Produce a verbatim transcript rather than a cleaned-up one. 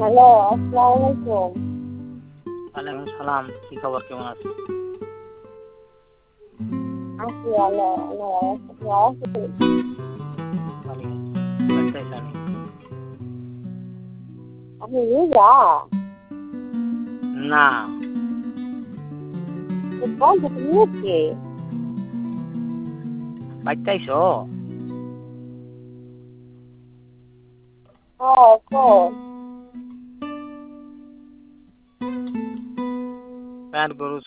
Hello, আসসালামু আলাইকুম। ওয়ালাইকুম সালাম। কি খবর, কেমন আছেন? আছি ভালো, আল্লাহর রহমতে ভালো আছি। ভালোই আছি। বাড়িতে আছেন? আপনি রোজা? না। তো বন্ধ তো নিয়েছে। বাড়িতে আইছো? হ্যাঁ, কই? প্যান্ট গরু